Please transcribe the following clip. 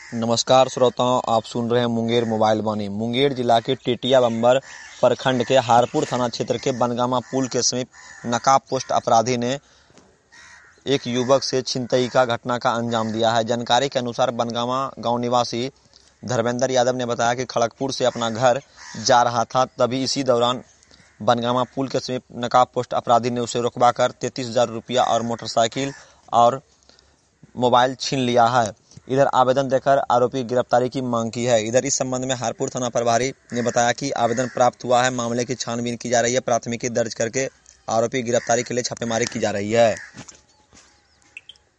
नमस्कार श्रोताओं, आप सुन रहे हैं मुंगेर मोबाइल वाणी। मुंगेर जिला के टेटिया बंबर प्रखंड के हारपुर थाना क्षेत्र के बनगामा पुल के समीप नकाब पोस्ट अपराधी ने एक युवक से छिनतई का घटना का अंजाम दिया है। जानकारी के अनुसार बनगामा गांव निवासी धर्मेंद्र यादव ने बताया कि खड़गपुर से अपना घर जा रहा था, तभी इसी दौरान बनगामा पुल के समीप नकाब पोस्ट अपराधी ने उसे रुकवाकर 33,000 रुपया और मोटरसाइकिल और मोबाइल छीन लिया है। इधर आवेदन देकर आरोपी गिरफ्तारी की मांग की है। इधर इस संबंध में हारपुर थाना प्रभारी ने बताया कि आवेदन प्राप्त हुआ है, मामले की छानबीन की जा रही है, प्राथमिकी दर्ज करके आरोपी गिरफ्तारी के लिए छापेमारी की जा रही है।